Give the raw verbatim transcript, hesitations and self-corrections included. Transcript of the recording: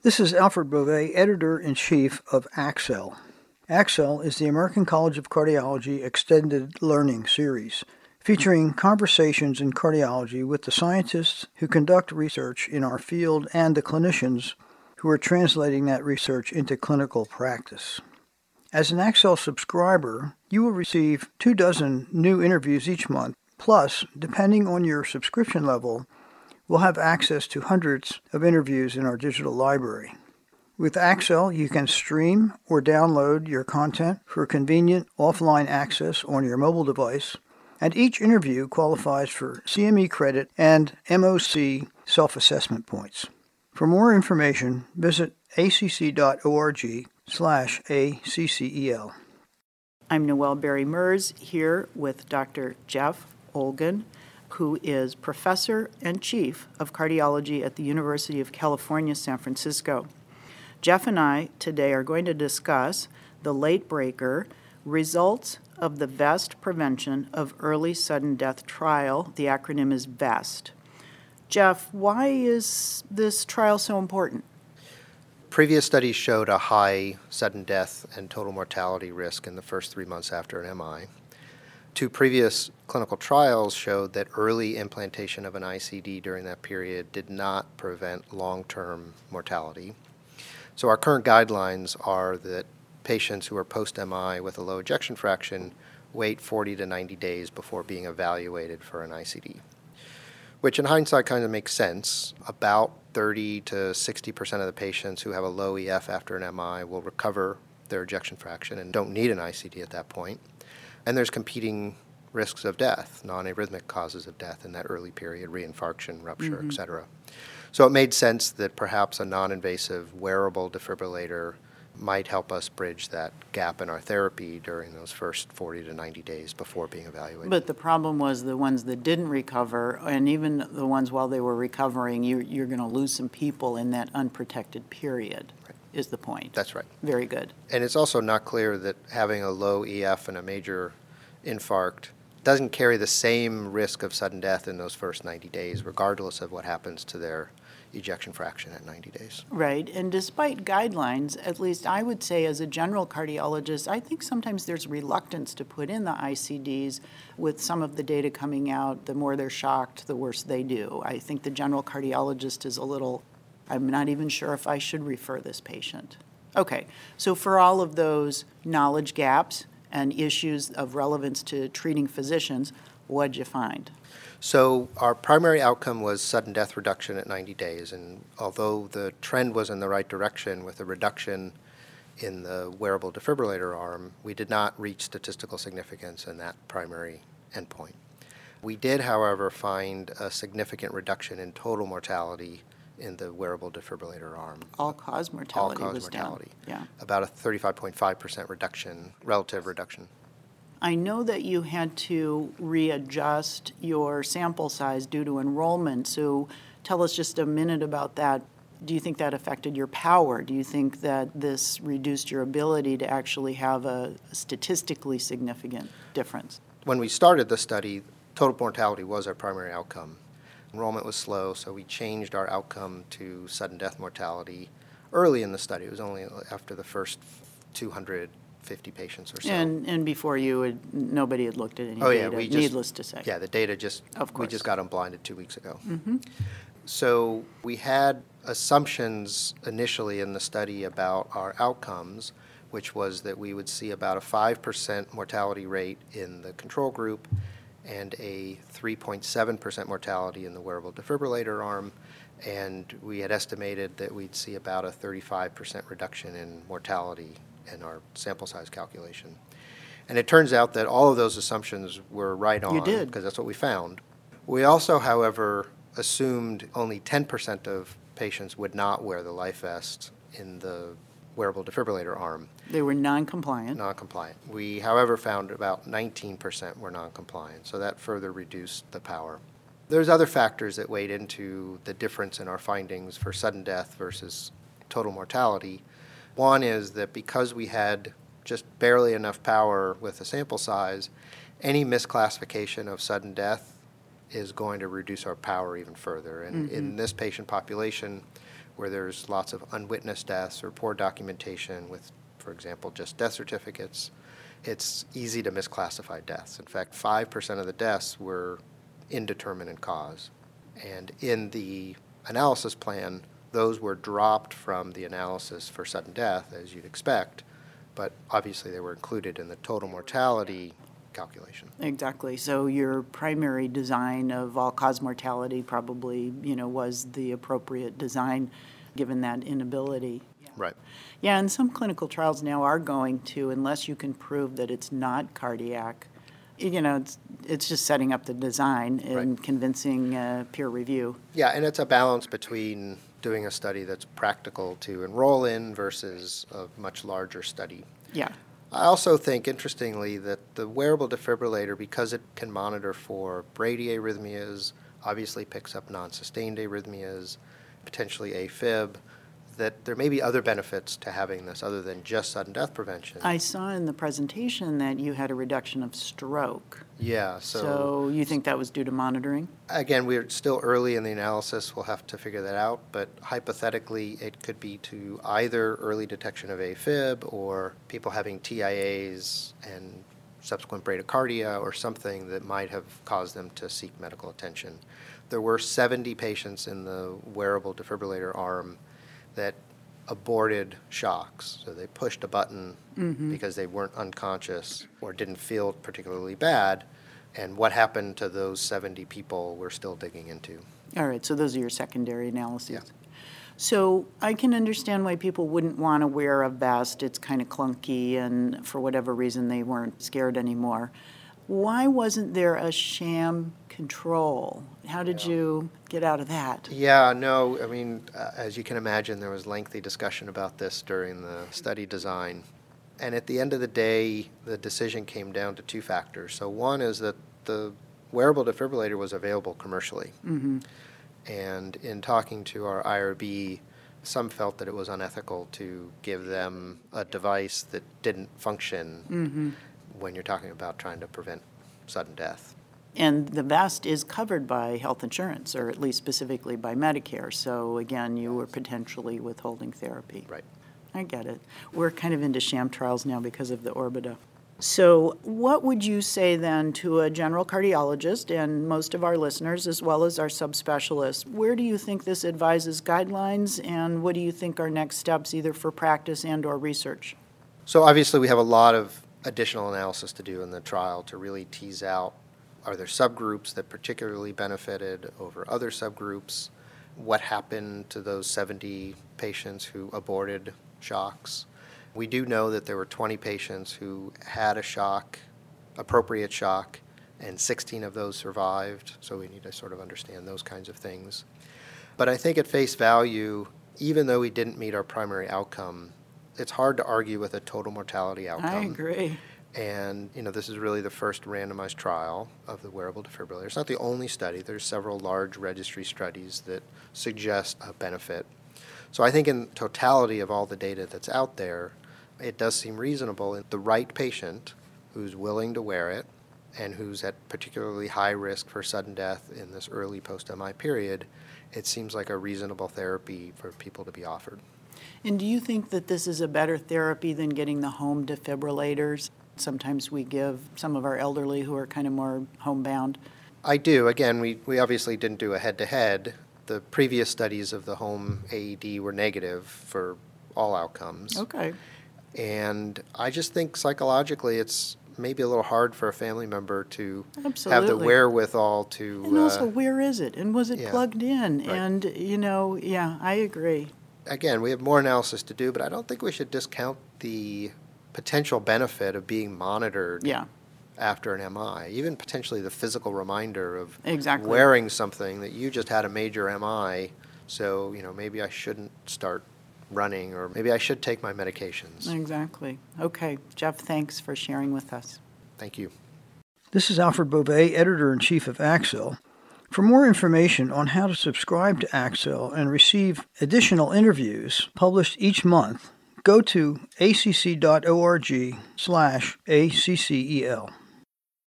This is Alfred Beauvais, Editor-in-Chief of ACCEL. ACCEL is the American College of Cardiology Extended Learning Series, featuring conversations in cardiology with the scientists who conduct research in our field and the clinicians who are translating that research into clinical practice. As an ACCEL subscriber, you will receive two dozen new interviews each month, plus, depending on your subscription level, we'll have access to hundreds of interviews in our digital library. With ACCEL, you can stream or download your content for convenient offline access on your mobile device, and each interview qualifies for C M E credit and M O C self-assessment points. For more information, visit acc.org slash ACCEL. I'm Noelle Berry-Merz here with Doctor Jeff Olgan, who is Professor and Chief of Cardiology at the University of California, San Francisco. Jeff and I today are going to discuss the late breaker, results of the VEST Prevention of Early Sudden Death Trial. The acronym is VEST. Jeff, why is this trial so important? Previous studies showed a high sudden death and total mortality risk in the first three months after an M I. Two previous clinical trials showed that early implantation of an I C D during that period did not prevent long-term mortality. So our current guidelines are that patients who are post-M I with a low ejection fraction wait forty to ninety days before being evaluated for an I C D, which in hindsight kind of makes sense. About thirty to sixty percent of the patients who have a low E F after an M I will recover their ejection fraction and don't need an I C D at that point. And there's competing risks of death, non-arrhythmic causes of death in that early period, reinfarction, rupture, Mm-hmm. et cetera. So it made sense that perhaps a non-invasive wearable defibrillator might help us bridge that gap in our therapy during those first forty to ninety days before being evaluated. But the problem was the ones that didn't recover, and even the ones while they were recovering, you, you're going to lose some people in that unprotected period, right, is the point. That's right. Very good. And it's also not clear that having a low E F and a major infarct doesn't carry the same risk of sudden death in those first ninety days, regardless of what happens to their ejection fraction at ninety days. Right, and despite guidelines, at least I would say as a general cardiologist, I think sometimes there's reluctance to put in the I C Ds. With some of the data coming out, the more they're shocked, the worse they do. I think the general cardiologist is a little, I'm not even sure if I should refer this patient. Okay, so for all of those knowledge gaps and issues of relevance to treating physicians, what'd you find? So our primary outcome was sudden death reduction at ninety days, and although the trend was in the right direction with a reduction in the wearable defibrillator arm, we did not reach statistical significance in that primary endpoint. We did, however, find a significant reduction in total mortality in the wearable defibrillator arm. All-cause mortality All-cause was mortality. down. Yeah. About a thirty-five point five percent reduction, relative reduction. I know that you had to readjust your sample size due to enrollment, so tell us just a minute about that. Do you think that affected your power? Do you think that this reduced your ability to actually have a statistically significant difference? When we started the study, total mortality was our primary outcome. Enrollment was slow, so we changed our outcome to sudden death mortality early in the study. It was only after the first two hundred fifty patients or so. And and before you, had, nobody had looked at any oh, data, yeah, we just, needless to say. Yeah, the data just, of course. we just got unblinded two weeks ago. Mm-hmm. So we had assumptions initially in the study about our outcomes, which was that we would see about a five percent mortality rate in the control group and a three point seven percent mortality in the wearable defibrillator arm, and we had estimated that we'd see about a thirty-five percent reduction in mortality in our sample size calculation. And it turns out that all of those assumptions were right on. You did. Because that's what we found. We also, however, assumed only ten percent of patients would not wear the life vest in the wearable defibrillator arm. They were non-compliant. Non-compliant. We, however, found about nineteen percent were non-compliant, so that further reduced the power. There's other factors that weighed into the difference in our findings for sudden death versus total mortality. One is that because we had just barely enough power with the sample size, any misclassification of sudden death is going to reduce our power even further. And Mm-hmm. in this patient population, where there's lots of unwitnessed deaths or poor documentation with, for example, just death certificates, it's easy to misclassify deaths. In fact, five percent of the deaths were indeterminate cause. And in the analysis plan, those were dropped from the analysis for sudden death, as you'd expect, but obviously they were included in the total mortality calculation. Exactly. So your primary design of all-cause mortality probably, you know, was the appropriate design given that inability. Yeah. Right. Yeah, and some clinical trials now are going to, unless you can prove that it's not cardiac, you know, it's, it's just setting up the design and right. convincing uh, peer review. Yeah, and it's a balance between doing a study that's practical to enroll in versus a much larger study. Yeah. I also think, interestingly, that the wearable defibrillator, because it can monitor for bradyarrhythmias, obviously picks up non-sustained arrhythmias, potentially AFib, that there may be other benefits to having this other than just sudden death prevention. I saw in the presentation that you had a reduction of stroke. Yeah. So, so you think that was due to monitoring? Again, we're still early in the analysis. We'll have to figure that out. But hypothetically, it could be to either early detection of AFib or people having T I As and subsequent bradycardia or something that might have caused them to seek medical attention. There were seventy patients in the wearable defibrillator arm that aborted shocks. So they pushed a button mm-hmm. because they weren't unconscious or didn't feel particularly bad. And what happened to those seventy people we're still digging into. All right, so those are your secondary analyses. Yeah. So I can understand why people wouldn't want to wear a vest. It's kind of clunky, and for whatever reason they weren't scared anymore. Why wasn't there a sham control? How did yeah. you get out of that? Yeah, no, I mean, uh, as you can imagine, there was lengthy discussion about this during the study design. And at the end of the day, the decision came down to two factors. So one is that the wearable defibrillator was available commercially. Mm-hmm. And in talking to our I R B, some felt that it was unethical to give them a device that didn't function mm-hmm. when you're talking about trying to prevent sudden death. And the vest is covered by health insurance, or at least specifically by Medicare. So again, you were potentially withholding therapy. Right. I get it. We're kind of into sham trials now because of the Orbita. So what would you say then to a general cardiologist and most of our listeners, as well as our subspecialists? Where do you think this advises guidelines, and what do you think are next steps either for practice and or research? So obviously we have a lot of additional analysis to do in the trial to really tease out, are there subgroups that particularly benefited over other subgroups? What happened to those seventy patients who aborted shocks? We do know that there were twenty patients who had a shock, appropriate shock, and sixteen of those survived, so we need to sort of understand those kinds of things. But I think at face value, even though we didn't meet our primary outcome, it's hard to argue with a total mortality outcome. I agree. And, you know, this is really the first randomized trial of the wearable defibrillator. It's not the only study. There's several large registry studies that suggest a benefit. So I think in totality of all the data that's out there, it does seem reasonable in the right patient who's willing to wear it and who's at particularly high risk for sudden death in this early post-M I period, it seems like a reasonable therapy for people to be offered. And do you think that this is a better therapy than getting the home defibrillators? Sometimes we give some of our elderly who are kind of more homebound. I do. Again, we, we obviously didn't do a head-to-head. The previous studies of the home A E D were negative for all outcomes. Okay. And I just think psychologically it's maybe a little hard for a family member to Absolutely. have the wherewithal to... And also, uh, where is it? And was it yeah, plugged in? right. And, you know, yeah, I agree. Again, we have more analysis to do, but I don't think we should discount the potential benefit of being monitored yeah. after an M I, even potentially the physical reminder of exactly. wearing something that you just had a major M I, so, you know, maybe I shouldn't start running, or maybe I should take my medications. Exactly. Okay, Jeff, thanks for sharing with us. Thank you. This is Alfred Beauvais, Editor-in-Chief of Accel. For more information on how to subscribe to Accel and receive additional interviews published each month, go to acc.org slash ACCEL.